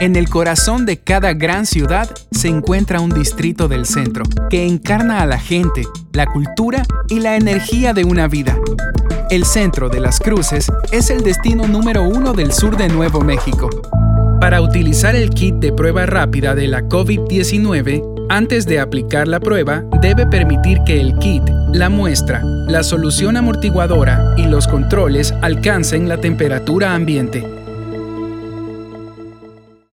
En el corazón de cada gran ciudad se encuentra un distrito del centro que encarna a la gente, la cultura y la energía de una vida. El centro de Las Cruces es el destino número 1 del sur de Nuevo México. Para utilizar el kit de prueba rápida de la COVID-19, antes de aplicar la prueba, debe permitir que el kit, la muestra, la solución amortiguadora y los controles alcancen la temperatura ambiente.